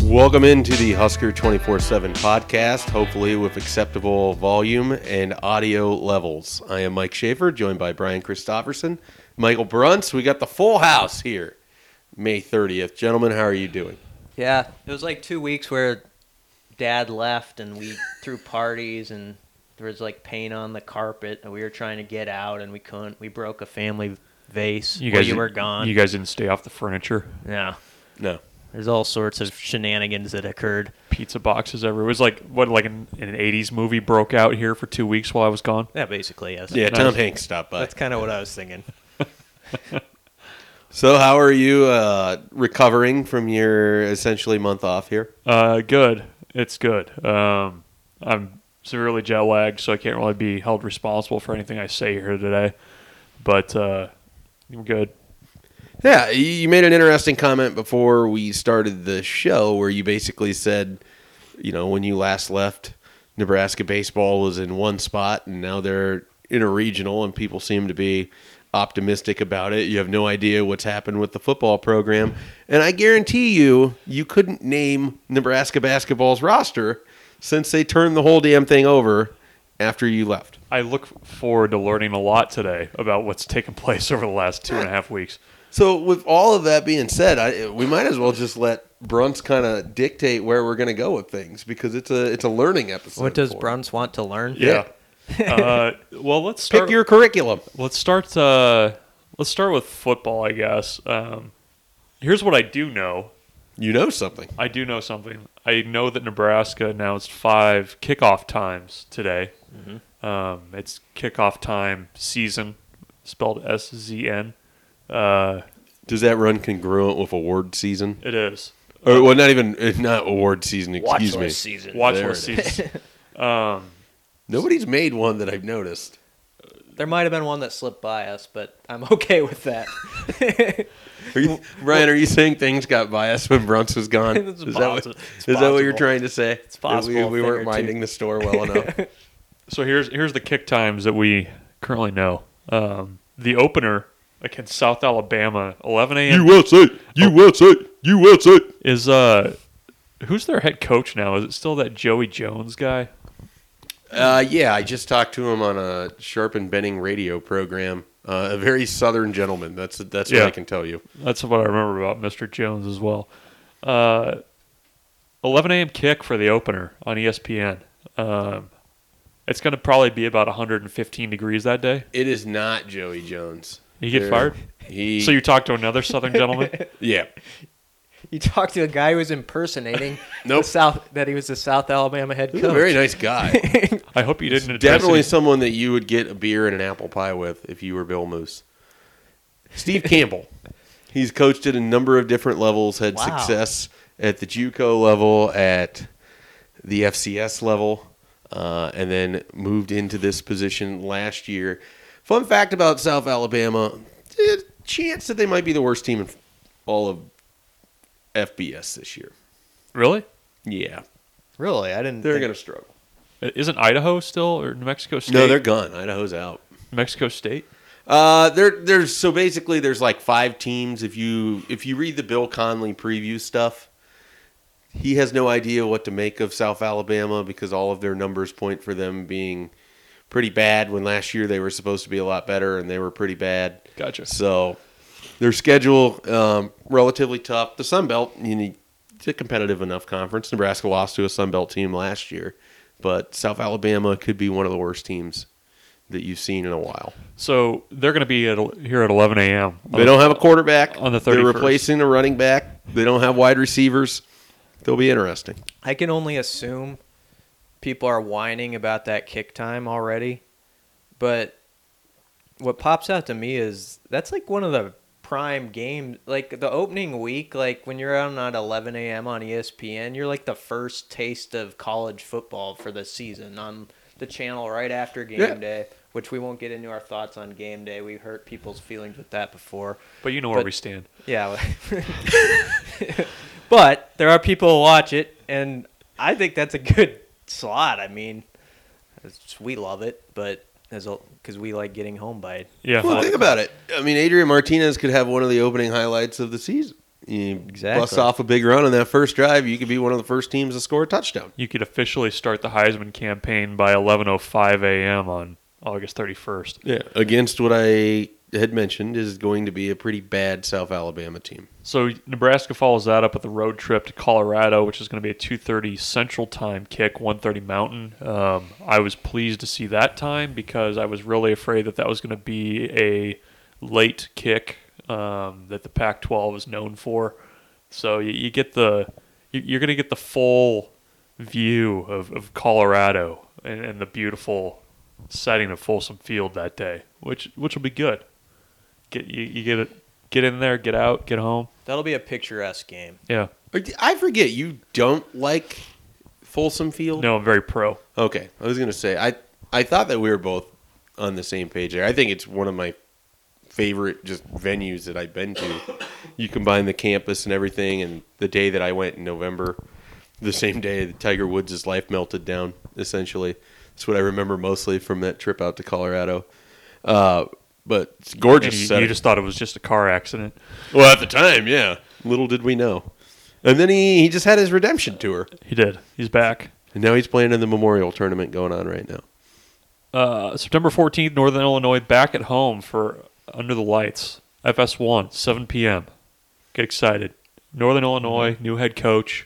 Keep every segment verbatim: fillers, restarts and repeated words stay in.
Welcome into the Husker twenty-four seven podcast, hopefully with acceptable volume and audio levels. I am Mike Schaefer, joined by Brian Christopherson, Michael Bruntz. We got the full house here, May thirtieth. Gentlemen, how are you doing? Yeah, it was like two weeks where Dad left and we threw parties and there was like paint on the carpet and we were trying to get out and we couldn't. We broke a family vase You while guys you didn't- were gone. You guys didn't stay off the furniture. Yeah. No. There's all sorts of shenanigans that occurred. Pizza boxes everywhere. It was like what, like an, an eighties movie broke out here for two weeks while I was gone. Yeah, basically, yes. Yeah, Nice. Tom Hanks stopped by. That's kind of what I was thinking. So how are you uh, recovering from your essentially month off here? Uh, good. It's good. Um, I'm severely jet lagged, so I can't really be held responsible for anything I say here today. But uh, I'm good. Yeah, you made an interesting comment before we started the show where you basically said, you know, when you last left, Nebraska baseball was in one spot and now they're in a regional and people seem to be optimistic about it. You have no idea what's happened with the football program. And I guarantee you, you couldn't name Nebraska basketball's roster since they turned the whole damn thing over after you left. I look forward to learning a lot today about what's taken place over the last two and a half weeks. So with all of that being said, I, we might as well just let Bruntz kind of dictate where we're going to go with things because it's a it's a learning episode. What does for him. Bruns want to learn? Yeah. uh, well, let's start. Pick your curriculum. Let's start. Uh, let's start with football, I guess. Um, here's what I do know. You know something. I do know something. I know that Nebraska announced five kickoff times today. Mm-hmm. Um, it's kickoff time season, spelled S Z N. Uh, Does that run congruent with award season? it is. Or well, not even uh, not award season. Excuse me. season. Watch There list it is. season. um, Nobody's made one that I've noticed. There might have been one that slipped by us, but I'm okay with that. Are you, Brian, are you saying things got biased when Bruntz was gone? It's is that what, possible. It's is that what you're possible. trying to say? It's possible, We, we a thing weren't or two. minding the store well enough. so here's here's the kick times that we currently know. Um, the opener against South Alabama, eleven a.m. U S A, U S A, U S A. is uh, who's their head coach now? Is it still that Joey Jones guy? Uh, yeah, I just talked to him on a Sharp and Benning radio program. Uh, a very southern gentleman. That's that's Yeah. what I can tell you. That's what I remember about Mister Jones as well. Uh, eleven a.m. kick for the opener on E S P N. Um, it's going to probably be about one hundred fifteen degrees that day. It is not Joey Jones. You get There- fired? He, So you talked to another Southern gentleman? yeah. You talked to a guy who was impersonating Nope. the South that he was the South Alabama head He's coach. a very nice guy. I hope you didn't address Definitely any- someone that you would get a beer and an apple pie with if you were Bill Moose. Steve Campbell. He's coached at a number of different levels, had Wow. success at the JUCO level, at the F C S level, uh, and then moved into this position last year. Fun fact about South Alabama, eh, chance that they might be the worst team in all of F B S this year. Really? Yeah, Really? I didn't they're think- going to struggle. Isn't Idaho still or New Mexico State? No, they're gone. Idaho's out. New Mexico State? Uh, there, there's so basically there's like five teams. If you if you read the Bill Conley preview stuff, he has no idea what to make of South Alabama because all of their numbers point for them being pretty bad. When last year they were supposed to be a lot better and they were pretty bad. Gotcha. So their schedule um, relatively tough. The Sun Belt, you need, it's a competitive enough conference. Nebraska lost to a Sun Belt team last year, but South Alabama could be one of the worst teams that you've seen in a while. So they're going to be at, here at eleven a.m. They don't have a quarterback. on the They're thirty-first. replacing a running back. They don't have wide receivers. They'll be interesting. I can only assume people are whining about that kick time already. But what pops out to me is that's like one of the prime games. Like the opening week, like when you're on at eleven a.m. on E S P N, you're like the first taste of college football for the season on the channel right after game Yeah. day, which we won't get into our thoughts on game day. We've hurt people's feelings with that before. But you know where But- we stand. Yeah. But there are people who watch it, and I think that's a good slot. I mean, it's, we love it, but as because we like getting home by Yeah. Well, think about it. I mean, Adrian Martinez could have one of the opening highlights of the season. You Exactly. bust off a big run on that first drive, you could be one of the first teams to score a touchdown. You could officially start the Heisman campaign by eleven oh five a.m. on August thirty-first. Yeah, against what I had mentioned is going to be a pretty bad South Alabama team. So Nebraska follows that up with a road trip to Colorado, which is going to be a two thirty Central Time kick, one thirty Mountain. Um, I was pleased to see that time because I was really afraid that that was going to be a late kick um, that the Pac twelve is known for. So you, you get the you, you're going to get the full view of, of Colorado and, and the beautiful setting of Folsom Field that day, which which will be good. Get you, you get it, get in there, get out, get home. That'll be a picturesque game. Yeah. I forget, you don't like Folsom Field? No, I'm very pro. Okay, I was going to say, I, I thought that we were both on the same page there. I think it's one of my favorite just venues that I've been to. You combine the campus and everything, and the day that I went in November, the same day that Tiger Woods' life melted down, essentially. That's what I remember mostly from that trip out to Colorado. Uh, but it's gorgeous. And you, setting. you just thought it was just a car accident. Well, at the time, yeah. Little did we know. And then he, he just had his redemption tour. He did. He's back. And now he's playing in the Memorial Tournament going on right now. Uh, September fourteenth, Northern Illinois back at home for Under the Lights. F S one, seven p.m. Get excited. Northern Illinois, new head coach.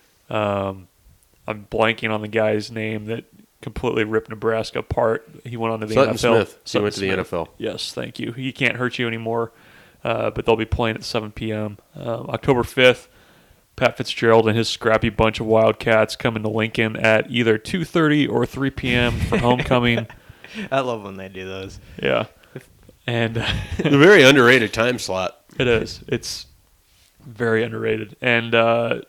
Um, I'm blanking on the guy's name that completely ripped Nebraska apart. He went on to the Sutton N F L. Smith. He Sutton went to the Smith. N F L. Yes, thank you. He can't hurt you anymore, uh, but they'll be playing at seven p.m. Uh, October fifth, Pat Fitzgerald and his scrappy bunch of Wildcats coming to Lincoln at either two thirty or three p.m. for homecoming. I love when they do those. Yeah. And A very underrated time slot. it is. It's very underrated. And uh,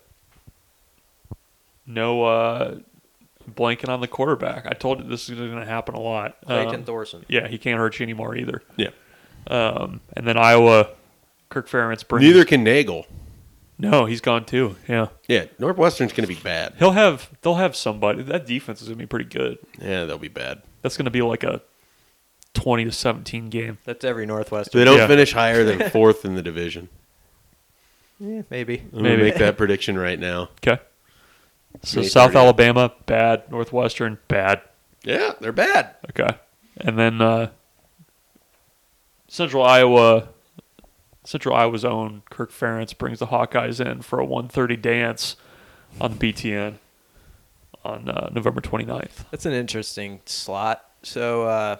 no uh, blanking on the quarterback. I told you this is going to happen a lot. Clayton Um, Thorson. Yeah, he can't hurt you anymore either. Yeah. Um, and then Iowa, Kirk Ferentz brings. Neither can Nagel. No, he's gone too. Yeah, Yeah, Northwestern's going to be bad. he'll have. They'll have somebody. That defense is going to be pretty good. Yeah, they'll be bad. That's going to be like a twenty to seventeen game. That's every Northwestern. They don't Yeah. finish higher than fourth in the division. Yeah, maybe. I'm going Maybe. to make that prediction right now. Okay. So May South thirtieth. Alabama, bad. Northwestern, bad. Yeah, they're bad. Okay. And then uh, Central Iowa, Central Iowa's own Kirk Ferentz brings the Hawkeyes in for a one thirty dance on the B T N on uh, November twenty-ninth. That's an interesting slot. So uh,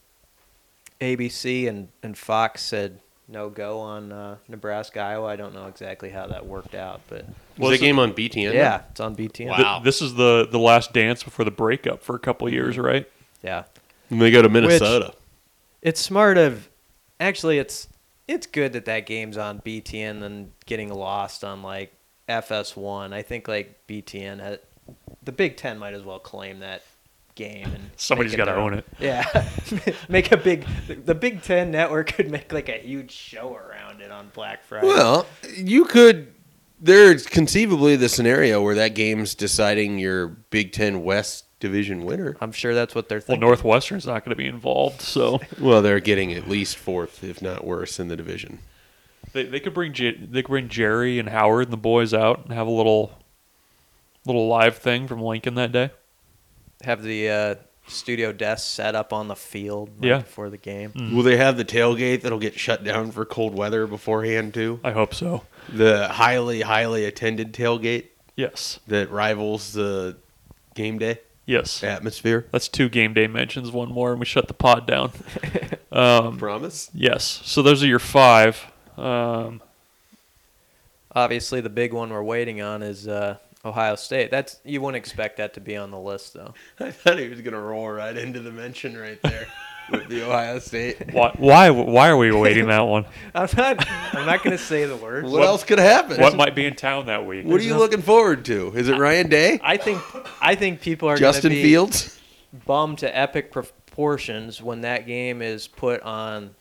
A B C and, and Fox said no go on uh, Nebraska, Iowa. I don't know exactly how that worked out, but Was Was the game on B T N? yeah, it's on B T N. Wow. Th- this is the, the last dance before the breakup for a couple of years, right? Yeah. And they go to Minnesota. It's smart of actually it's it's good that that game's on B T N than getting lost on like F S one. I think like B T N had, the Big Ten might as well claim that game and Somebody's make gotta their own own. it. Yeah. Make a big the Big Ten network could make like a huge show around it on Black Friday. Well, you could. There's conceivably the scenario where that game's deciding your Big Ten West division winner. I'm sure that's what they're Well, thinking. Northwestern's not going to be involved, so Well, they're getting at least fourth, if not worse, in the division. they they could bring J- they could bring Jerry and Howard and the boys out and have a little little live thing from Lincoln that day. Have the uh, studio desk set up on the field right Yeah. before the game. Will they have the tailgate that'll get shut down for cold weather beforehand, too? I hope so. The highly, highly attended tailgate Yes, that rivals the game day yes. atmosphere. That's two game day mentions. One more, and we shut the pod down. um, Promise? yes. So those are your five. Um, Obviously, the big one we're waiting on is uh, Ohio State. That's you wouldn't expect that to be on the list, though. I thought he was going to roll right into the mention right there with the Ohio State. why? Why? Why are we awaiting that one? I'm not. I'm not going to say the words. What, else could happen? What might be in town that week? What are you looking forward to? Is it Ryan Day? I think. I think people are Justin gonna be Fields? bummed to epic proportions when that game is put on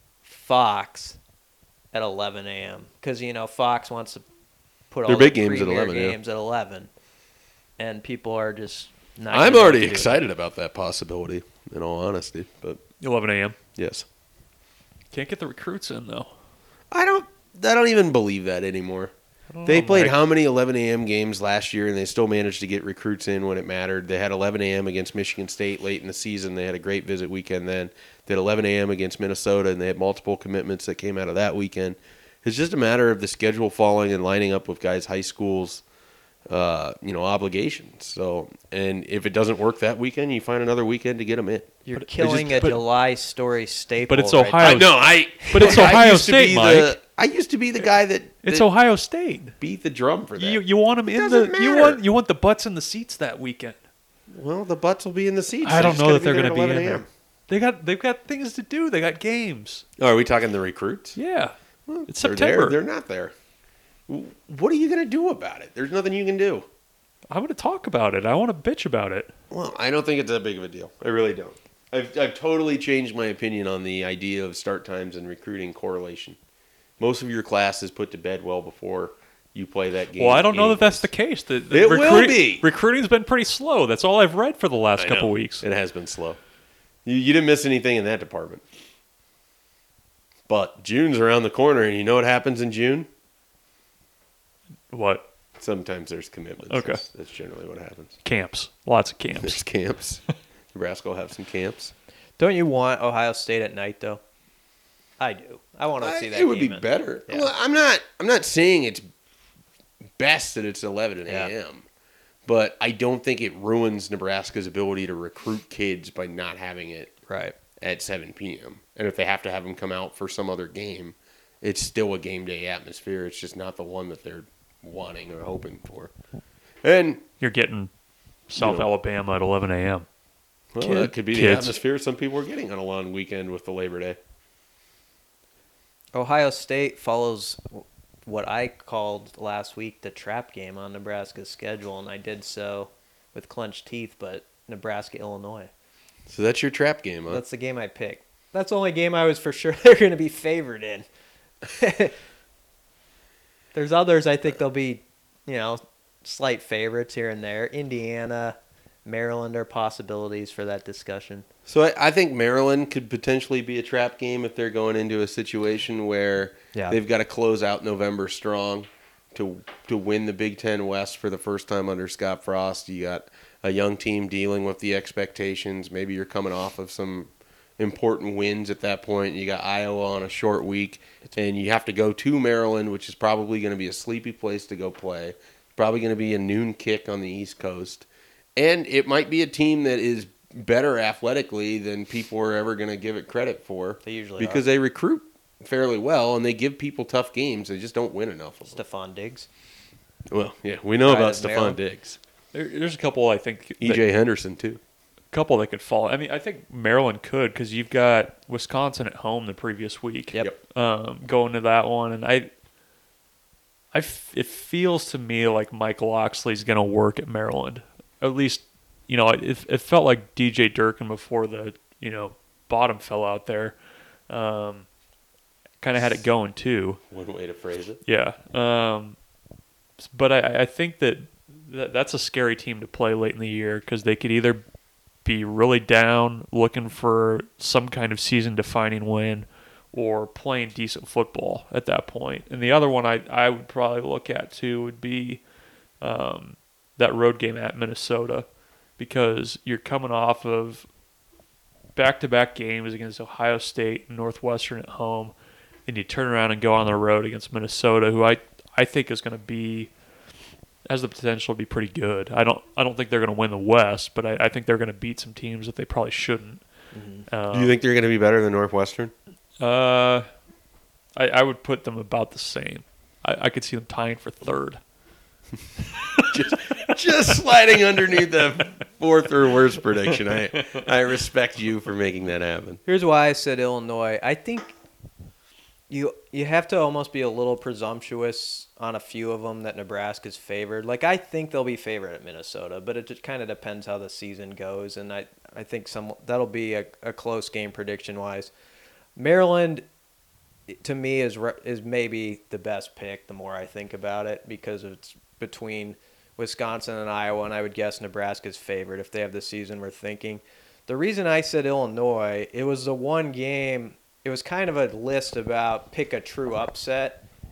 Fox at eleven a.m. Because you know Fox wants to put all Their the big games at premier eleven, yeah. games at eleven, and people are just not. I'm gonna already do it. excited about that possibility, in all honesty. But eleven a.m. yes. Can't get the recruits in though. I don't I don't even believe that anymore. don't They know, played Mike. how many eleven a.m. games last year, and they still managed to get recruits in when it mattered. They had eleven a.m. against Michigan State late in the season. They had a great visit weekend then. They had eleven a.m. against Minnesota, and they had multiple commitments that came out of that weekend. It's just a matter of the schedule falling and lining up with guys' high schools, uh, you know, obligations. So, and if it doesn't work that weekend, you find another weekend to get them in. You're But it killing just- a but- July story staple. But it's right Ohio. I know. I But it's I Ohio used to State, be Mike. the- I used to be the guy that, It's that Ohio State. beat the drum for that. You you want them in doesn't the you matter. want you want the butts in the seats that weekend. Well, the butts will be in the seats. I They don't just know gotta that they're there going to at be in eleven a m. there. They got they've got things to do. They got games. Oh, are we talking the recruits? Yeah, Well, it's they're September. There, they're not there. What are you going to do about it? There's nothing you can do. I'm going to talk about it. I want to bitch about it. Well, I don't think it's that big of a deal. I really don't. I've, I've totally changed my opinion on the idea of start times and recruiting correlation. Most of your class is put to bed well before you play that game. Well, I don't know that that's the anyways. case. The, the It will be. Recruiting's been pretty slow. That's all I've read for the last I couple know. weeks. It has been slow. You, you didn't miss anything in that department. But June's around the corner, and you know what happens in June? What? Sometimes there's commitments. Okay. That's, that's generally what happens. Camps. Lots of camps. There's camps. Nebraska will have some camps. Don't you want Ohio State at night though? I do. I want to I- see that. it would game be in- better. Yeah. Well, I'm not. I'm not saying it's best that it's eleven Yeah. a.m. But I don't think it ruins Nebraska's ability to recruit kids by not having it Right. at seven p.m. And if they have to have them come out for some other game, it's still a game day atmosphere. It's just not the one that they're wanting or hoping for. And You're getting South You know. Alabama at eleven a.m. well, Kid- that could be the kids. atmosphere some people are getting on a long weekend with the Labor Day. Ohio State follows what I called last week the trap game on Nebraska's schedule, and I did so with clenched teeth. But Nebraska, Illinois. So that's your trap game, huh? That's the game I picked. That's the only game I was for sure they're going to be favored in. There's others I think they'll be, you know, slight favorites here and there. Indiana, Maryland are possibilities for that discussion. So I, I think Maryland could potentially be a trap game if they're going into a situation where Yeah. they've got to close out November strong to to win the Big Ten West for the first time under Scott Frost. You got a young team dealing with the expectations. Maybe you're coming off of some important wins at that point. You got Iowa on a short week, and you have to go to Maryland, which is probably going to be a sleepy place to go play. Probably going to be a noon kick on the East Coast. And it might be a team that is better athletically than people are ever going to give it credit for. They usually because are. they recruit fairly well and they give people tough games. They just don't win enough of them. Stephon Diggs. Well, yeah, we know Right, about at Stephon Maryland. Diggs. There, there's a couple I think E that- J Henderson too. couple that could fall. I mean, I think Maryland could because you've got Wisconsin at home the previous week. Yep. Um, going to that one, and I, I, f- it feels to me like Mike Loxley's going to work at Maryland. At least, you know, it, it felt like D J Durkin before the you know bottom fell out there. Um, kind of had it going too. One way to phrase it. Yeah. Um, but I, I think that, that that's a scary team to play late in the year because they could either be really down looking for some kind of season-defining win or playing decent football at that point. And the other one I, I would probably look at, too, would be um, that road game at Minnesota because you're coming off of back-to-back games against Ohio State and Northwestern at home, and you turn around and go on the road against Minnesota, who I, I think is going to be has the potential to be pretty good. I don't I don't think they're going to win the West, but I, I think they're going to beat some teams that they probably shouldn't. Um, Do you think they're going to be better than Northwestern? Uh, I, I would put them about the same. I, I could see them tying for third. just, just sliding underneath the fourth or worst prediction. I I respect you for making that happen. Here's why I said Illinois. I think you you have to almost be a little presumptuous on a few of them that Nebraska's favored. Like I think they'll be favored at Minnesota, but it just kind of depends how the season goes, and I I think some that'll be a, a close game prediction wise. Maryland, to me, is re- is maybe the best pick. The more I think about it, because it's between Wisconsin and Iowa, and I would guess Nebraska's favored if they have the season we're thinking. The reason I said Illinois, it was the one game. It was kind of a list about pick a true upset,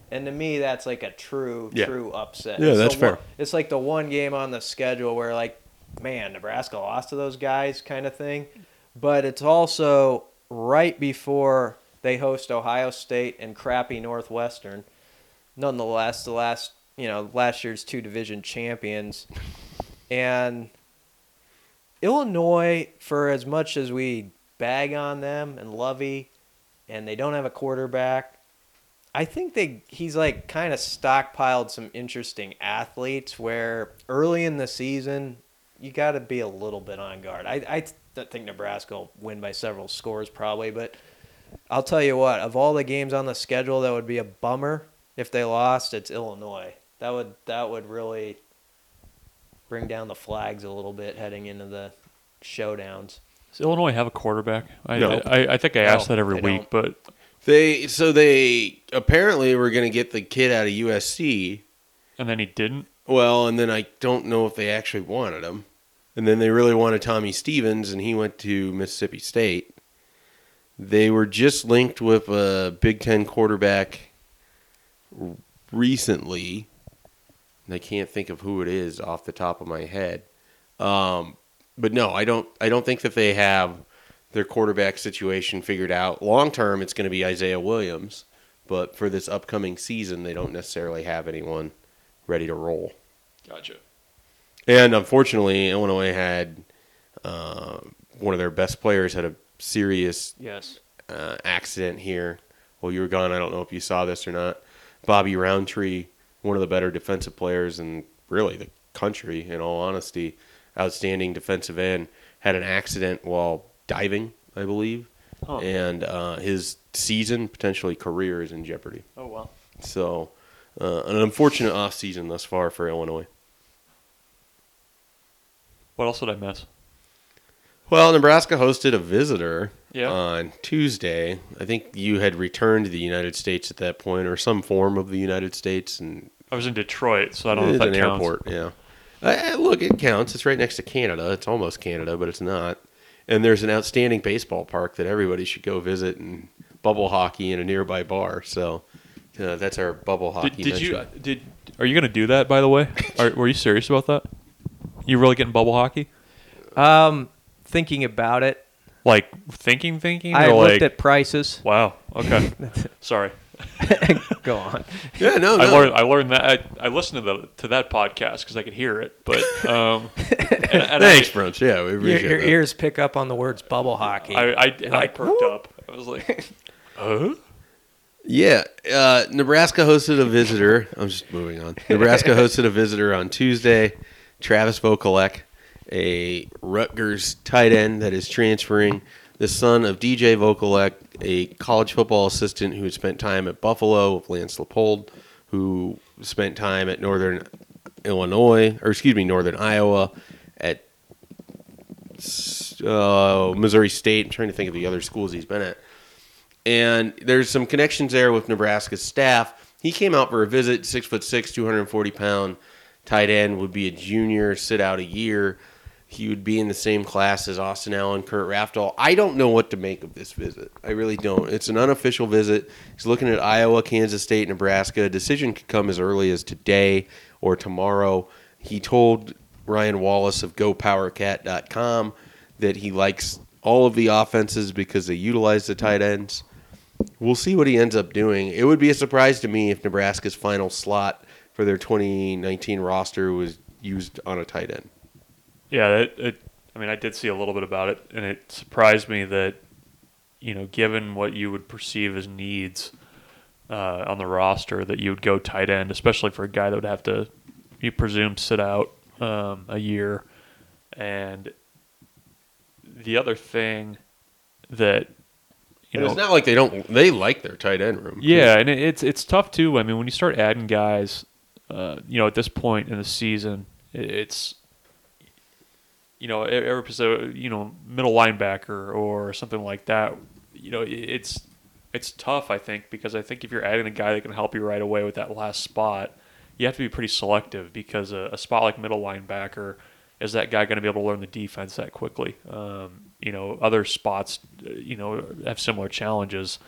And to me, that's like a true, Yeah. true upset. Yeah, It's that's the fair. one- it's like the one game on the schedule where, like, man, Nebraska lost to those guys kind of thing. But it's also right before they host Ohio State and crappy Northwestern. Nonetheless, the last, you know, last year's two division champions. And Illinois, for as much as we bag on them and Lovey, and they don't have a quarterback, I think they he's like kind of stockpiled some interesting athletes where early in the season you got to be a little bit on guard. I I th- think Nebraska will win by several scores probably, but I'll tell you what, of all the games on the schedule that would be a bummer if they lost, it's Illinois. That would that would really bring down the flags a little bit heading into the showdowns. Does Illinois have a quarterback? I No. I, I think I No, ask that every they week, don't. but They so they apparently were going to get the kid out of U S C. and then he didn't. Well, and then I don't know if they actually wanted him. And then they really wanted Tommy Stevens, and he went to Mississippi State. They were just linked with a Big Ten quarterback recently. And I can't think of who it is off the top of my head. Um, but no, I don't. I don't think that they have their quarterback situation figured out. Long term, it's going to be Isaiah Williams, but for this upcoming season, they don't necessarily have anyone ready to roll. Gotcha. And unfortunately, Illinois had uh, one of their best players had a serious Yes. uh, accident here. Well, you were gone. I don't know if you saw this or not. Bobby Roundtree, one of the better defensive players in really the country, in all honesty, outstanding defensive end, had an accident while diving, I believe. Oh. And uh, his season, potentially career, is in jeopardy. Oh well. So, uh, an unfortunate off season thus far for Illinois. What else did I miss? Well, Nebraska hosted a visitor Yeah. on Tuesday. I think you had returned to the United States at that point, or some form of the United States, and I was in Detroit, so I don't know if it's that an counts. airport. Yeah, uh, look, it counts. It's right next to Canada. It's almost Canada, but it's not. And there's an outstanding baseball park that everybody should go visit, and bubble hockey in a nearby bar. So uh, that's our bubble hockey. Did, did you mention. did? Are you going to do that? By the way, are, were you serious about that? You really getting bubble hockey? Um, thinking about it, Like thinking, thinking? I or looked like, at prices. Wow. Okay. Sorry. Go on. Yeah, no, no. I learned. I learned that. I, I listened to the to that podcast because I could hear it. But um, and, and Thanks, I, Brunch. Yeah, we Your, appreciate your that. ears pick up on the words bubble hockey. I, I, and I like, perked up. I was like, huh? Yeah, uh, Nebraska hosted a visitor. I'm just moving on. Nebraska hosted a visitor on Tuesday. Travis Vokalek, a Rutgers tight end that is transferring, the son of D J Vokalek, a college football assistant who spent time at Buffalo with Lance Leopold, who spent time at Northern Illinois, or excuse me, Northern Iowa, at uh, Missouri State. I'm trying to think of the other schools he's been at. And there's some connections there with Nebraska's staff. He came out for a visit, six foot six, two hundred forty pound tight end, would be a junior, sit out a year. He would be in the same class as Austin Allen, Kurt Rafdal. I don't know what to make of this visit. I really don't. It's an unofficial visit. He's looking at Iowa, Kansas State, Nebraska. A decision could come as early as today or tomorrow. He told Ryan Wallace of go power cat dot com that he likes all of the offenses because they utilize the tight ends. We'll see what he ends up doing. It would be a surprise to me if Nebraska's final slot for their twenty nineteen roster was used on a tight end. Yeah, it, it, I mean, I did see a little bit about it, and it surprised me that, you know, given what you would perceive as needs uh, on the roster, that you would go tight end, especially for a guy that would have to, you presume, sit out um, a year. And the other thing that, you And know, it's not like they don't. They like their tight end room. yeah, and it, it's it's tough too. I mean, when you start adding guys, uh, you know, at this point in the season, it, it's you know, every episode, you know, middle linebacker or something like that. You know, it, it's it's tough. I think because I think if you're adding a guy that can help you right away with that last spot, you have to be pretty selective because a, a spot like middle linebacker, is that guy going to be able to learn the defense that quickly? Um, you know, other spots, you know, have similar challenges.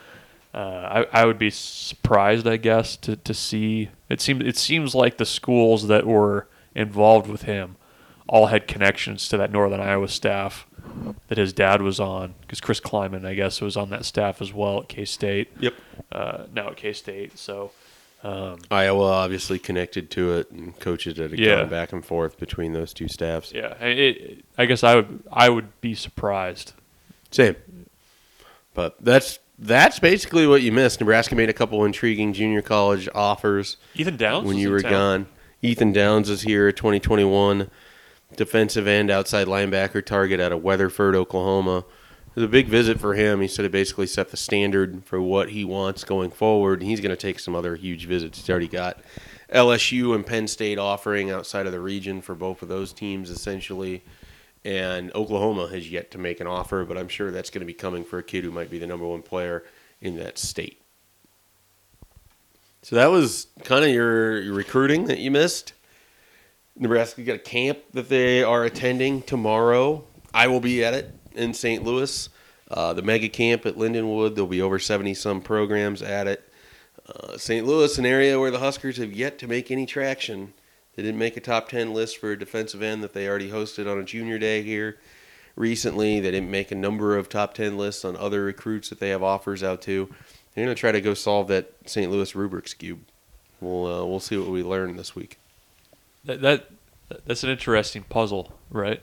Uh, I, I would be surprised, I guess, to, to see it seems it seems like the schools that were involved with him all had connections to that Northern Iowa staff that his dad was on, because Chris Kleiman, I guess, was on that staff as well at K-State. Yep. Uh, now at K-State, so um, Iowa obviously connected to it, and coaches that had Yeah. gone back and forth between those two staffs. yeah, it, it, I guess I would I would be surprised. Same. But that's that's basically what you missed. Nebraska made a couple intriguing junior college offers Ethan Downs when was you in were town. gone. Ethan Downs is here, twenty twenty-one defensive end, outside linebacker target out of Weatherford, Oklahoma. It was a big visit for him. He said it basically set the standard for what he wants going forward. He's going to take some other huge visits. He's already got L S U and Penn State offering outside of the region for both of those teams, essentially. And Oklahoma has yet to make an offer, but I'm sure that's going to be coming for a kid who might be the number one player in that state. So that was kind of your, your recruiting that you missed. Nebraska got a camp that they are attending tomorrow. I will be at it in Saint Louis. Uh, the mega camp at Lindenwood. There'll be over seventy-some programs at it. Uh, Saint Louis, an area where the Huskers have yet to make any traction. They didn't make a top ten list for a defensive end that they already hosted on a junior day here recently. They didn't make a number of top ten lists on other recruits that they have offers out to. They're going to try to go solve that Saint Louis Rubrik's Cube. We'll uh, we'll see what we learn this week. That, that that's an interesting puzzle, right?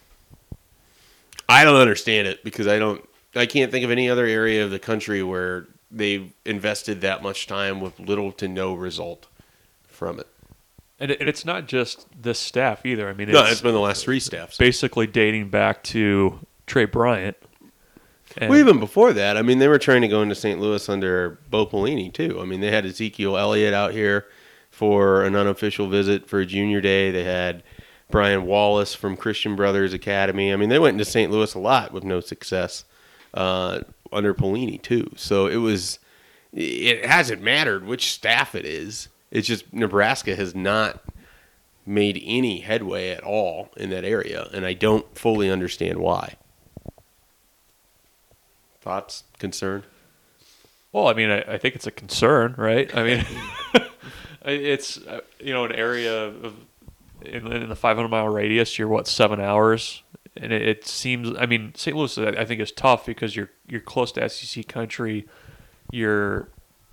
I don't understand it because I don't. I can't think of any other area of the country where they've invested that much time with little to no result from it. And, it, and it's not just this staff either. I mean, it's, No, it's been the last three staffs. basically dating back to Trey Bryant. And Well, even before that, I mean, they were trying to go into Saint Louis under Bo Pelini, too. I mean, they had Ezekiel Elliott out here for an unofficial visit for a junior day. They had Brian Wallace from Christian Brothers Academy. I mean, they went into Saint Louis a lot with no success uh, under Pelini, too. So it was, it hasn't mattered which staff it is. It's just Nebraska has not made any headway at all in that area, and I don't fully understand why. Thoughts? Concern? Well, I mean, I, I think it's a concern, right? I mean, it's uh, you know an area of in, in the five hundred mile radius. You're what seven hours, and it, it seems. I mean, Saint Louis, I think, is tough because you're you're close to S E C country. You're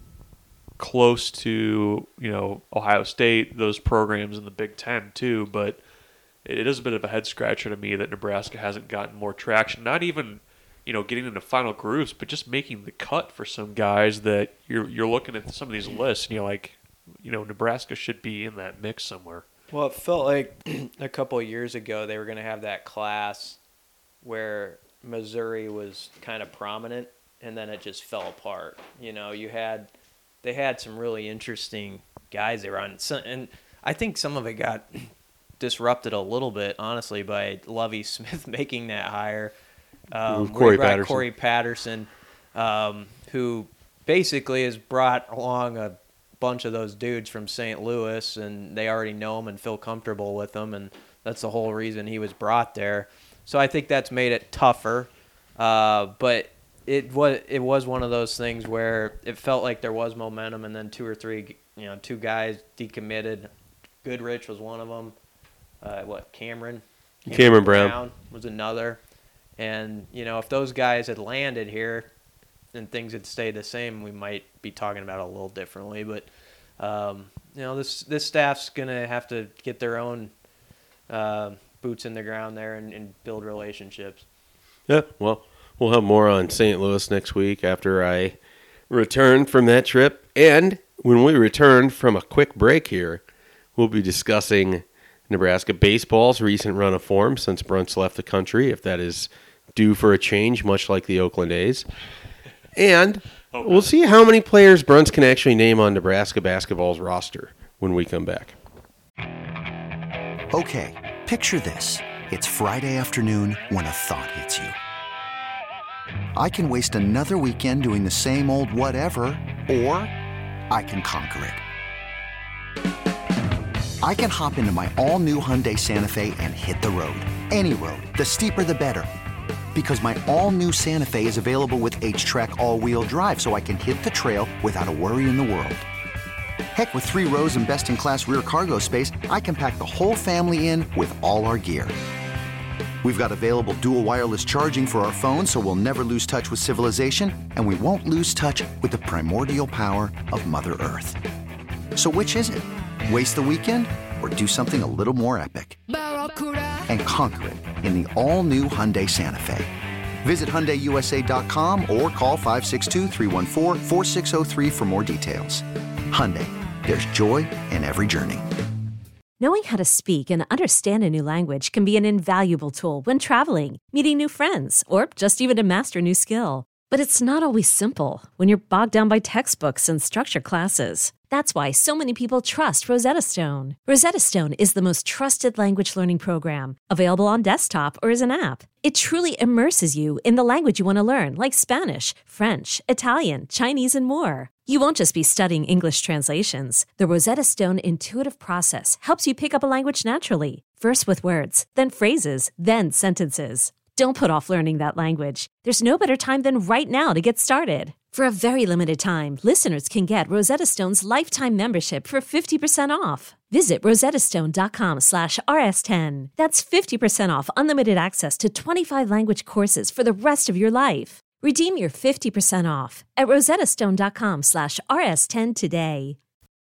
close to you know Ohio State, those programs in the Big Ten too. But it is a bit of a head scratcher to me that Nebraska hasn't gotten more traction. Not even. You know, getting into final groups, but just making the cut for some guys that you're you're looking at some of these lists and you're like, you know, Nebraska should be in that mix somewhere. Well, it felt like a couple of years ago they were going to have that class where Missouri was kind of prominent, and then it just fell apart. You know, you had they had some really interesting guys they were on, so, and I think some of it got disrupted a little bit, honestly, by Lovie Smith making that hire. Um, Corey we brought Patterson. Corey Patterson, um, who basically has brought along a bunch of those dudes from Saint Louis, and they already know him and feel comfortable with them, and that's the whole reason he was brought there. So I think that's made it tougher, uh, but it was it was one of those things where it felt like there was momentum, and then two or three, you know, two guys decommitted. Goodrich was one of them. Uh, what Cameron? Cameron Brown. was another. And, you know, if those guys had landed here and things had stayed the same, we might be talking about it a little differently. But, um, you know, this this staff's going to have to get their own uh, boots in the ground there and, and build relationships. Yeah, well, we'll have more on Saint Louis next week after I return from that trip. And when we return from a quick break here, we'll be discussing Nebraska baseball's recent run of form since Bruntz left the country, if that is due for a change, much like the Oakland A's. And Okay. we'll see how many players Bruntz can actually name on Nebraska basketball's roster when we come back. Okay, picture this. It's Friday afternoon when a thought hits you. I can waste another weekend doing the same old whatever, or I can conquer it. I can hop into my all-new Hyundai Santa Fe and hit the road. Any road. The steeper, the better. Because my all-new Santa Fe is available with H-Track all-wheel drive, so I can hit the trail without a worry in the world. Heck, with three rows and best-in-class rear cargo space, I can pack the whole family in with all our gear. We've got available dual wireless charging for our phones, so we'll never lose touch with civilization, and we won't lose touch with the primordial power of Mother Earth. So which is it? Waste the weekend or do something a little more epic? And conquer it in the all-new Hyundai Santa Fe. Visit Hyundai U S A dot com or call five six two, three one four, four six zero three for more details. Hyundai, there's joy in every journey. Knowing how to speak and understand a new language can be an invaluable tool when traveling, meeting new friends, or just even to master a new skill. But it's not always simple when you're bogged down by textbooks and structured classes. That's why so many people trust Rosetta Stone. Rosetta Stone is the most trusted language learning program, available on desktop or as an app. It truly immerses you in the language you want to learn, like Spanish, French, Italian, Chinese, and more. You won't just be studying English translations. The Rosetta Stone intuitive process helps you pick up a language naturally, first with words, then phrases, then sentences. Don't put off learning that language. There's no better time than right now to get started. For a very limited time, listeners can get Rosetta Stone's lifetime membership for fifty percent off. Visit rosettastone.com slash rs10. That's fifty percent off unlimited access to twenty-five language courses for the rest of your life. Redeem your fifty percent off at rosettastone.com slash rs10 today.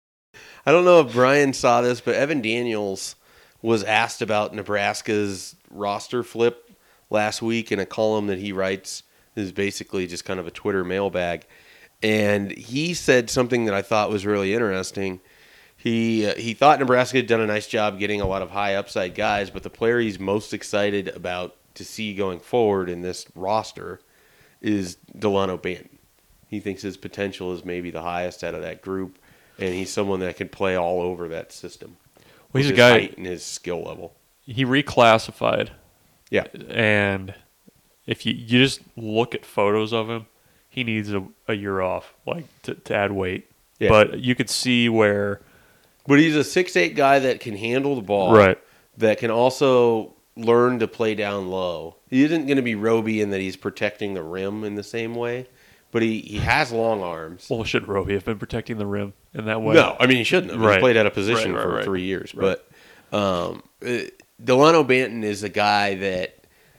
I don't know if Brian saw this, but Evan Daniels was asked about Nebraska's roster flip last week in a column that he writes. Is basically just kind of a Twitter mailbag. And he said something that I thought was really interesting. He uh, he thought Nebraska had done a nice job getting a lot of high upside guys, but the player he's most excited about to see going forward in this roster is Delano Banton. He thinks his potential is maybe the highest out of that group, and he's someone that can play all over that system. Well, he's a his guy height and his skill level. He reclassified. Yeah. And if you, you just look at photos of him, he needs a, a year off, like to, to add weight. Yeah. But you could see where, But he's a six eight guy that can handle the ball. right? That can also learn to play down low. He isn't going to be Roby in that he's protecting the rim in the same way, but he, he has long arms. Well, should Roby have been protecting the rim in that way? No, I mean, he shouldn't have. Right. He's played out of position Right, right, for right. three years. Right. But um, uh, Delano Banton is a guy that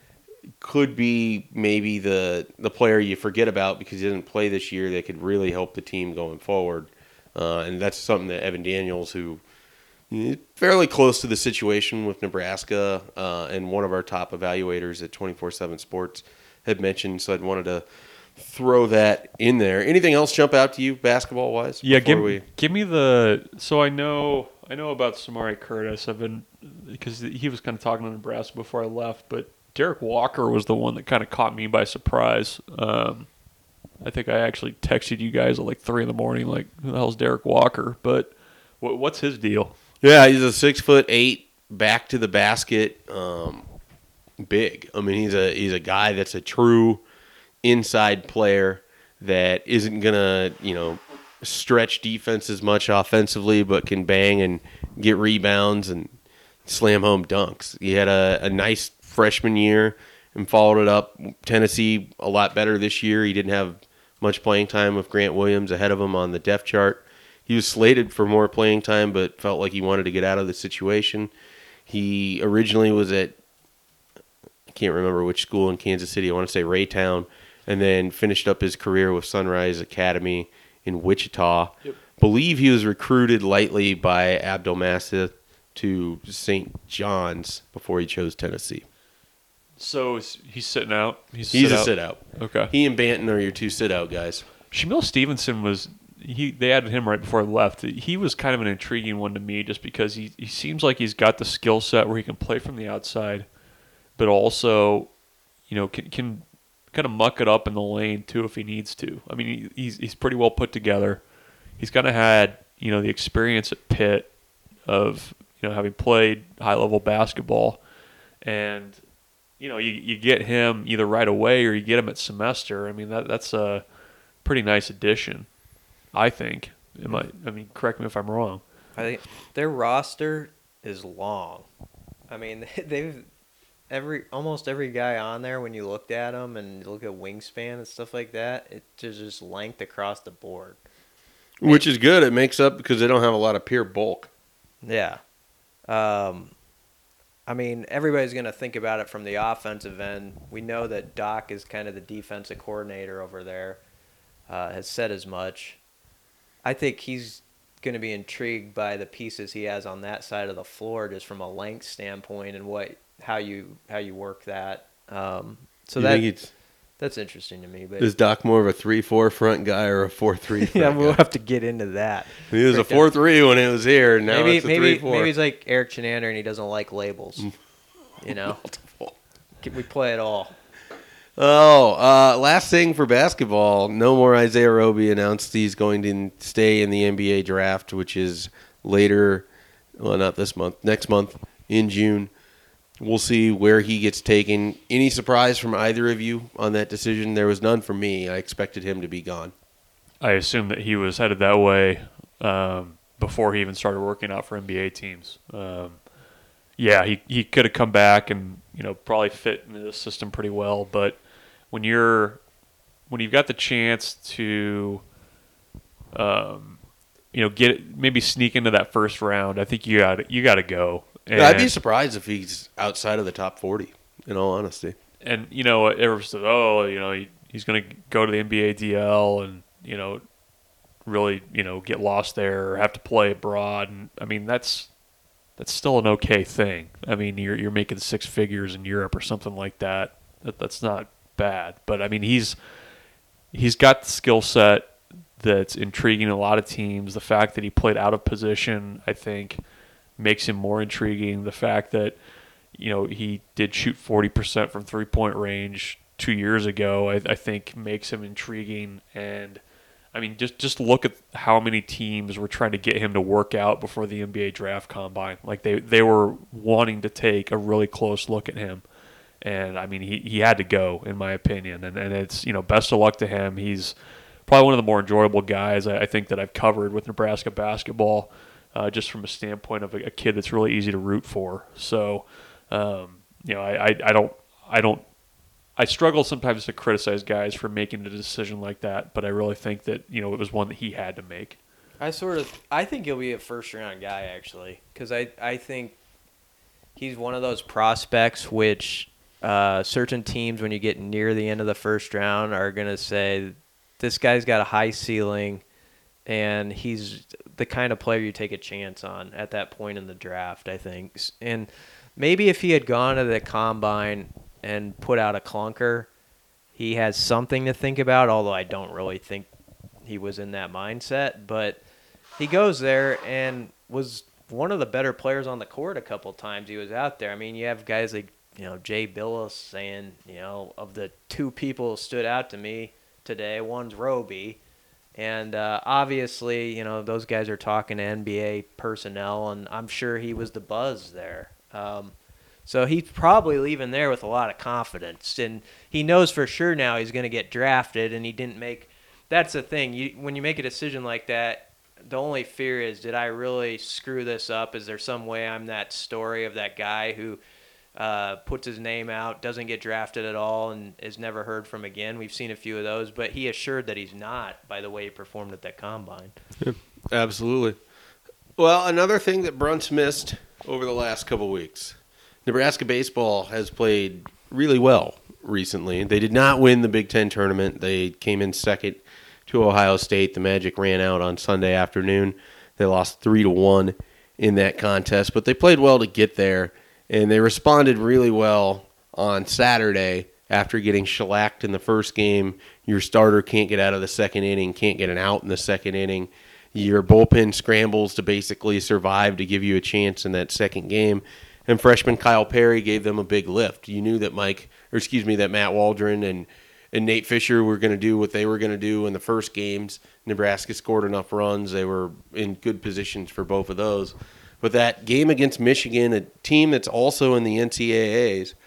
could be maybe the the player you forget about because he didn't play this year that could really help the team going forward. Uh, and that's something that Evan Daniels, who is fairly close to the situation with Nebraska uh, and one of our top evaluators at twenty-four seven Sports, had mentioned. So I wanted to throw that in there. Anything else jump out to you basketball-wise? Yeah, give, we... give me the. So I know I know about Samari Curtis. I've been because he was kind of talking to Nebraska before I left, but Derek Walker was the one that kind of caught me by surprise. Um, I think I actually texted you guys at like three in the morning, like, who the hell's Derek Walker? But what, what's his deal? Yeah, he's a six foot eight, back to the basket, um, big. I mean, he's a he's a guy that's a true inside player that isn't gonna you know stretch defenses much offensively, but can bang and get rebounds and slam home dunks. He had a, a nice freshman year and followed it up. Tennessee a lot better this year. He didn't have much playing time with Grant Williams ahead of him on the depth chart. He was slated for more playing time, but felt like he wanted to get out of the situation. He originally was at, I can't remember which school in Kansas City, I want to say Raytown, and then finished up his career with Sunrise Academy in Wichita. Yep. Believe he was recruited lightly by Abdel Massih to Saint John's before he chose Tennessee. So he's sitting out. He's, He's sit a out. sit-out. Okay. He and Banton are your two sit-out guys. Shamil Stevenson was he. They added him right before I left. He was kind of an intriguing one to me, just because he he seems like he's got the skill set where he can play from the outside, but also, you know, can can kind of muck it up in the lane too if he needs to. I mean, he, he's he's pretty well put together. He's kind of had you know the experience at Pitt of you know having played high level basketball, and you know, you you get him either right away or you get him at semester. I mean, that that's a pretty nice addition, I think. Am I, I mean, correct me if I'm wrong. I think their roster is long. I mean, they've every almost every guy on there, when you looked at him and you look at wingspan and stuff like that, it's just length across the board. Which is good. It makes up because they don't have a lot of pure bulk. Yeah. Um, I mean, everybody's going to think about it from the offensive end. We know that Doc is kind of the defensive coordinator over there, uh, has said as much. I think he's going to be intrigued by the pieces he has on that side of the floor, just from a length standpoint and what how you how you work that. Um, so You that think it's, that's interesting to me. But is Doc more of a three four front guy or a four three front yeah, we'll guy? have to get into that. He was a Break down- four three when it was here, and now maybe it's a maybe three four. maybe he's like Eric Chenander and he doesn't like labels. You know, we play it all. Oh, uh, last thing for basketball. No more Isaiah Roby announced he's going to stay in the N B A draft, which is later, well, not this month, next month in June. We'll see where he gets taken. Any surprise from either of you on that decision? There was none for me. I expected him to be gone. I assumed that he was headed that way um, before he even started working out for N B A teams. Um, yeah, he, he could have come back and, you know, probably fit into the system pretty well. But when you're when you've got the chance to, um, you know, get maybe sneak into that first round, I think you got you got to go. And, Yeah, I'd be surprised if he's outside of the top forty, in all honesty. and you know, everyone said, oh, you know, he, he's going to go to the N B A D L and, you know, really, you know, get lost there or have to play abroad. And I mean, that's that's still an okay thing. I mean, you're you're making six figures in Europe or something like that. That that's not bad. But I mean, he's he's got the skill set that's intriguing a lot of teams. The fact that he played out of position, I think, makes him more intriguing. The fact that, you know, he did shoot forty percent from three-point range two years ago, I, I think makes him intriguing. And, I mean, just, just look at how many teams were trying to get him to work out before the N B A draft combine. Like, they, they were wanting to take a really close look at him. And, I mean, he, he had to go, in my opinion. And, and it's, you know, best of luck to him. He's probably one of the more enjoyable guys, I, I think, that I've covered with Nebraska basketball. Uh, just from a standpoint of a, a kid that's really easy to root for. So, um, you know, I, I, I don't, I don't, I struggle sometimes to criticize guys for making a decision like that, but I really think that, you know, it was one that he had to make. I sort of, I think he'll be a first round guy actually, because I, I think he's one of those prospects which uh, certain teams, when you get near the end of the first round, are going to say, this guy's got a high ceiling, and he's the kind of player you take a chance on at that point in the draft, I think. And maybe if he had gone to the combine and put out a clunker, he has something to think about, although I don't really think he was in that mindset. But he goes there and was one of the better players on the court a couple times he was out there. I mean, you have guys like, you know, Jay Billis saying, you know, of the two people who stood out to me today, one's Roby. And uh, obviously, you know, those guys are talking to N B A personnel, and I'm sure he was the buzz there. Um, so he's probably leaving there with a lot of confidence. And he knows for sure now he's going to get drafted, and he didn't make – that's the thing. You, when you make a decision like that, the only fear is, did I really screw this up? Is there some way I'm that story of that guy who uh, puts his name out, doesn't get drafted at all, and is never heard from again? We've seen a few of those, but he assured that he's not by the way he performed at that combine. Yeah, absolutely. Well, another thing that Brunt's missed over the last couple weeks, Nebraska baseball has played really well recently. They did not win the Big Ten tournament. They came in second to Ohio State. The Magic ran out on Sunday afternoon. They lost three to one in that contest, but they played well to get there, and they responded really well on Saturday after getting shellacked in the first game. Your starter can't get out of the second inning, can't get an out in the second inning. Your bullpen scrambles to basically survive to give you a chance in that second game. And freshman Kyle Perry gave them a big lift. You knew that Mike, or excuse me, that Matt Waldron and, and Nate Fisher were going to do what they were going to do in the first games. Nebraska scored enough runs. They were in good positions for both of those. But that game against Michigan, a team that's also in the N C double A's,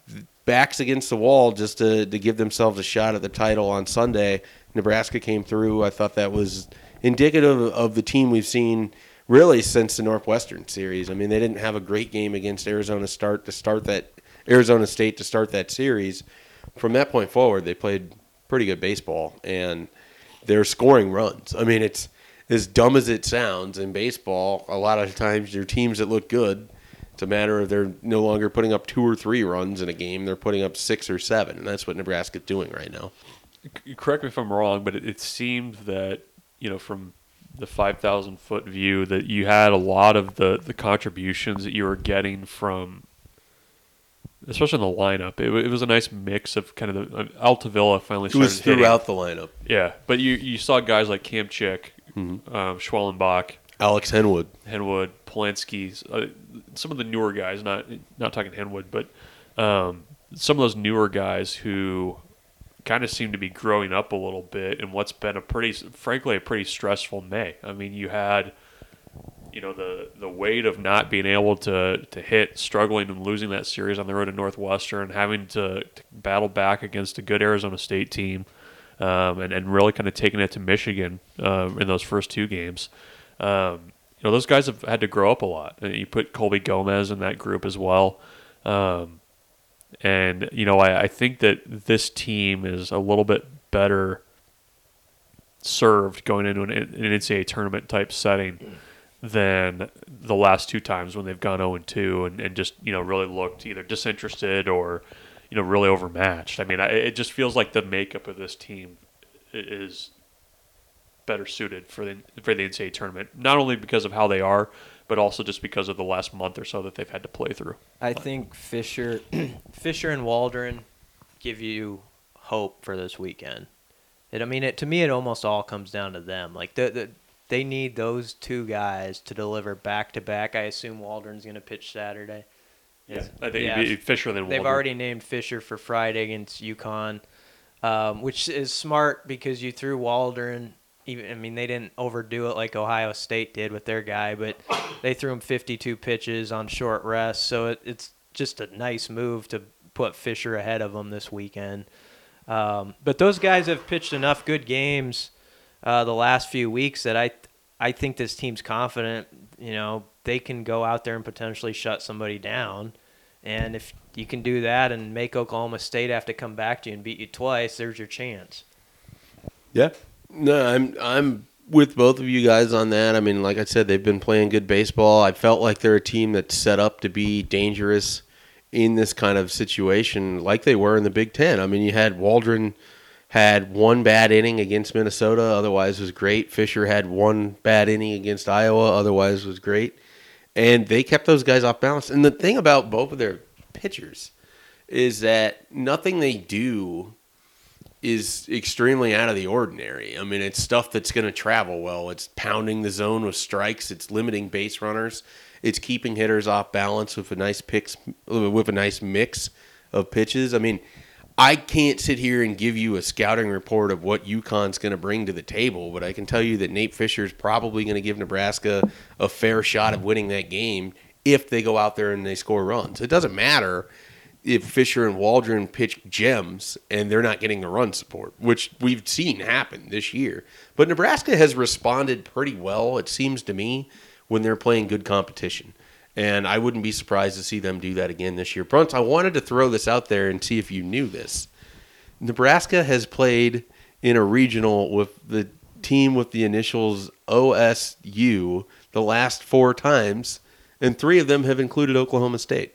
backs against the wall just to, to give themselves a shot at the title on Sunday. Nebraska came through. I thought that was indicative of the team we've seen really since the Northwestern series. I mean, they didn't have a great game against Arizona start to start that Arizona State to start that series. From that point forward, they played pretty good baseball, and they're scoring runs. I mean, it's as dumb as it sounds in baseball. A lot of times, your teams that look good, it's a matter of they're no longer putting up two or three runs in a game. They're putting up six or seven, and that's what Nebraska's doing right now. Correct me if I'm wrong, but it, it seemed that, you know, from the five thousand foot view, that you had a lot of the, the contributions that you were getting from, especially in the lineup. It, it was a nice mix of kind of the uh, Altavilla finally It started was hitting. throughout the lineup. Yeah, but you, you saw guys like Cam Chick, Mm-hmm. um, Schwellenbach, Alex Henwood. Henwood, Polanski, uh, some of the newer guys, not not talking Henwood, but um, some of those newer guys who kind of seem to be growing up a little bit in what's been a pretty, frankly, a pretty stressful May. I mean, you had, you know, the the weight of not being able to to hit, struggling and losing that series on the road to Northwestern, having to, to battle back against a good Arizona State team, um, and, and really kind of taking it to Michigan uh, in those first two games. Um, you know, those guys have had to grow up a lot. And you put Colby Gomez in that group as well. Um, and, you know, I, I think that this team is a little bit better served going into an, an N C double A tournament type setting than the last two times when they've gone oh and two and, and just, you know, really looked either disinterested or, you know, really overmatched. I mean, I, it just feels like the makeup of this team is better suited for the for the N C double A tournament, not only because of how they are, but also just because of the last month or so that they've had to play through. I think Fisher, Fisher and Waldron give you hope for this weekend. It, I mean, it, to me, it almost all comes down to them. Like the, the they need those two guys to deliver back to back. I assume Waldron's going to pitch Saturday. Yeah, I think Yeah. it'd be Fisher than They've Waldron. already named Fisher for Friday against UConn, um, which is smart because you threw Waldron. Even I mean, they didn't overdo it like Ohio State did with their guy, but they threw him fifty-two pitches on short rest. So it, it's just a nice move to put Fisher ahead of them this weekend. Um, but those guys have pitched enough good games uh, the last few weeks that I I think this team's confident. You know, they can go out there and potentially shut somebody down. And if you can do that and make Oklahoma State have to come back to you and beat you twice, there's your chance. Yeah. No, I'm I'm with both of you guys on that. I mean, like I said, they've been playing good baseball. I felt like they're a team that's set up to be dangerous in this kind of situation like they were in the Big Ten. I mean, you had Waldron had one bad inning against Minnesota, otherwise was great. Fisher had one bad inning against Iowa, otherwise was great. And they kept those guys off balance. And the thing about both of their pitchers is that nothing they do is extremely out of the ordinary. I mean, it's stuff that's going to travel well. It's pounding the zone with strikes. It's limiting base runners. It's keeping hitters off balance with a nice picks, with a nice mix of pitches. I mean, I can't sit here and give you a scouting report of what UConn's going to bring to the table, but I can tell you that Nate Fisher is probably going to give Nebraska a fair shot of winning that game if they go out there and they score runs. It doesn't matter if Fisher and Waldron pitch gems and they're not getting the run support, which we've seen happen this year. But Nebraska has responded pretty well, it seems to me, when they're playing good competition. And I wouldn't be surprised to see them do that again this year. Bruns, I wanted to throw this out there and see if you knew this. Nebraska has played in a regional with the team with the initials O S U the last four times, and three of them have included Oklahoma State.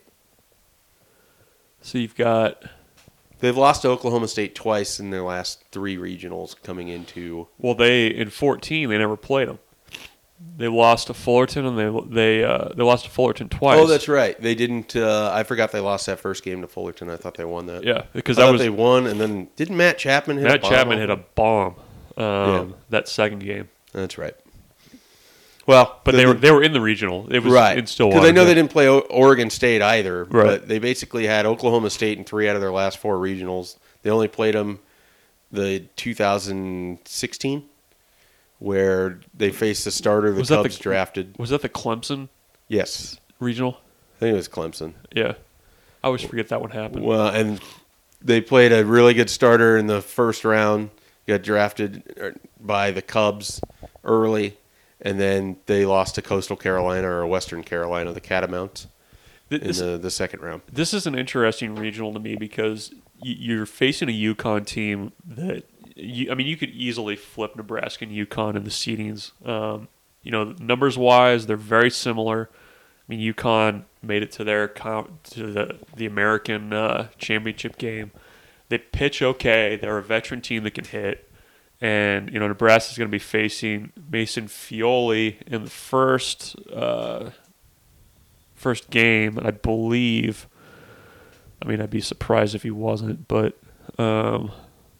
So you've got... They've lost to Oklahoma State twice in their last three regionals coming into... Well, they in fourteen, they never played them. They lost to Fullerton, and they they uh, they lost to Fullerton twice. Oh, that's right. They didn't... Uh, I forgot they lost that first game to Fullerton. I thought they won that. Yeah, because I that thought was... they won, and then... Didn't Matt Chapman hit Matt a bomb? Chapman hit a bomb um, Yeah. that second game. That's right. Well, But the- they were the- they were in the regional. It was right. in Stillwater. Because I know yeah. they didn't play o- Oregon State either, Right. but they basically had Oklahoma State in three out of their last four regionals. They only played them the two thousand sixteen, where they faced the starter the Was that the- Cubs drafted. Was that the Clemson Yes. regional? I think it was Clemson. Yeah. I always forget that one happened. Well, and they played a really good starter in the first round, got drafted by the Cubs early, and then they lost to Coastal Carolina or Western Carolina, the Catamounts. Th- in this- the, the second round. This is an interesting regional to me because y- you're facing a UConn team that, you, I mean, you could easily flip Nebraska and UConn in the seedings. Um, you know, numbers wise, they're very similar. I mean, UConn made it to their com- to the the American uh, championship game. They pitch okay. They're a veteran team that can hit, and you know, Nebraska's going to be facing Mason Fioli in the first. Uh, First game, and I believe, I mean, I'd be surprised if he wasn't, but um,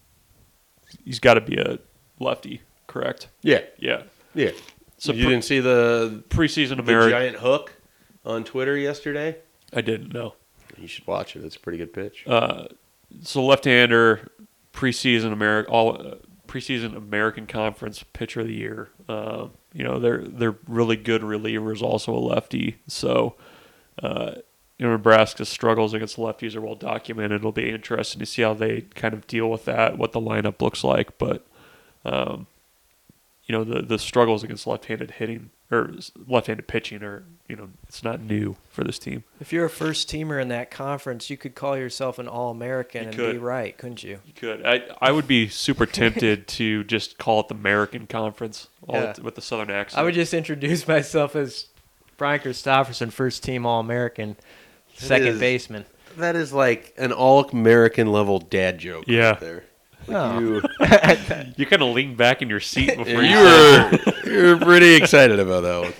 he's got to be a lefty, correct? Yeah, Yeah. yeah. So you pre- didn't see the, preseason the American. giant hook on Twitter yesterday? I didn't know. You should watch it. It's a pretty good pitch. Uh, so left-hander, preseason American, all uh, preseason American Conference pitcher of the year. Uh, you know, they're they're really good relievers. Also a lefty, so. Uh, you know, Nebraska's struggles against lefties are well documented. It'll be interesting to see how they kind of deal with that, what the lineup looks like. But, um, you know, the the struggles against left-handed hitting or left-handed pitching are, you know, it's not new for this team. If you're a first teamer in that conference, you could call yourself an All-American You and could. be right, couldn't you? You could. I I would be super tempted to just call it the American Conference all Yeah. it- with the Southern accent. I would just introduce myself as Brian Christopherson, first team All-American, second is- baseman. That is like an all-American level dad joke Yeah. right there. Like Oh. you, You kind of leaned back in your seat before you. you were you were pretty excited about that one.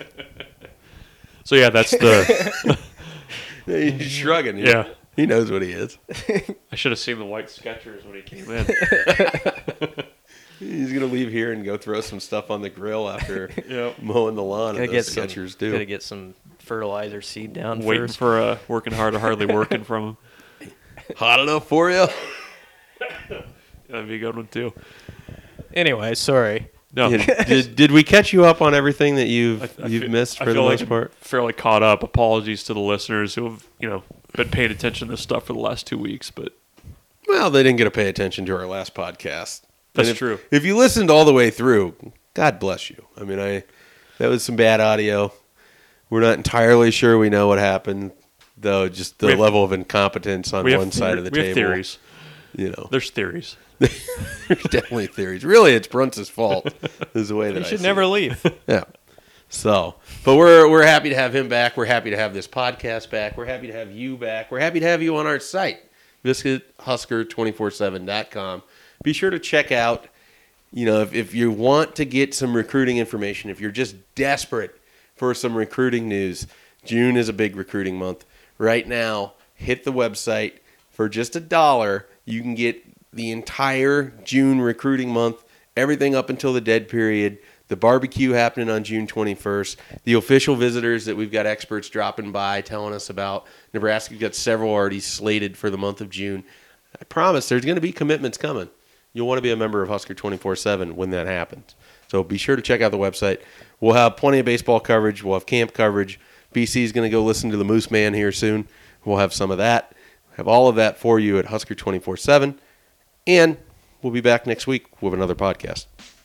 So yeah, that's the. He's shrugging. He- Yeah. He knows what he is. I should have seen the white Skechers when he came in. He's going to leave here and go throw some stuff on the grill after Yep. mowing the lawn. Gotta And get those some, Skechers do. gotta get some fertilizer seed down Waiting first. for uh, working hard or hardly working from him. Hot enough for you? That'd be a good one too. Anyway, sorry. No, Did, did, did we catch you up on everything that you've I- I you've feel- missed I for the feel most like part? I'm fairly caught up. Apologies to the listeners who have you know been paying attention to this stuff for the last two weeks, but Well, they didn't get to pay attention to our last podcast. That's And if, true. If you listened all the way through, God bless you. I mean, I that was some bad audio. We're not entirely sure we know what happened, though. Just the We have- level of incompetence on we have one side of the we table. have theories. You know, There's theories. there's definitely theories. Really, it's Bruntz's fault. Is the way that You I should see never it. leave. Yeah. So, but we're we're happy to have him back. We're happy to have this podcast back. We're happy to have you back. We're happy to have you on our site, visit husker two forty-seven dot com. Be sure to check out, you know, if, if you want to get some recruiting information, if you're just desperate for some recruiting news, June is a big recruiting month. Right now, hit the website. For just a dollar, you can get the entire June recruiting month, everything up until the dead period, the barbecue happening on June twenty-first, the official visitors that we've got experts dropping by telling us about. Nebraska's got several already slated for the month of June. I promise there's going to be commitments coming. You'll want to be a member of Husker twenty-four seven when that happens. So be sure to check out the website. We'll have plenty of baseball coverage. We'll have camp coverage. B C is going to go listen to the Moose Man here soon. We'll have some of that. Have all of that for you at Husker twenty-four seven. And we'll be back next week with another podcast.